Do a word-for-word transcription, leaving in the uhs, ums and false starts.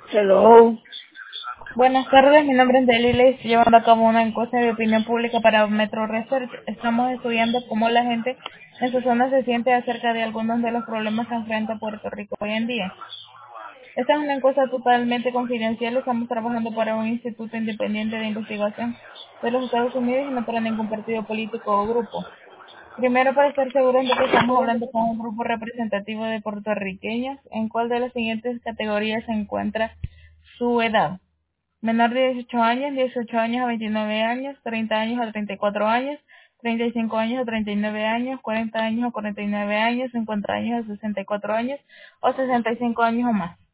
Hello. Buenas tardes, mi nombre es Delila y estoy llevando a cabo una encuesta de opinión pública para Metro Research. Estamos estudiando cómo la gente en su zona se siente acerca de algunos de los problemas que enfrenta Puerto Rico hoy en día. Esta es una encuesta totalmente confidencial. Estamos trabajando para un instituto independiente de investigación de los Estados Unidos y no para ningún partido político o grupo. Primero, para estar seguros de que estamos hablando con un grupo representativo de puertorriqueños, ¿en cuál de las siguientes categorías se encuentra su edad? Menor de dieciocho años, dieciocho años a veintinueve años, treinta años a treinta y cuatro años, treinta y cinco años a treinta y nueve años, cuarenta años a cuarenta y nueve años, cincuenta años a sesenta y cuatro años o sesenta y cinco años o más.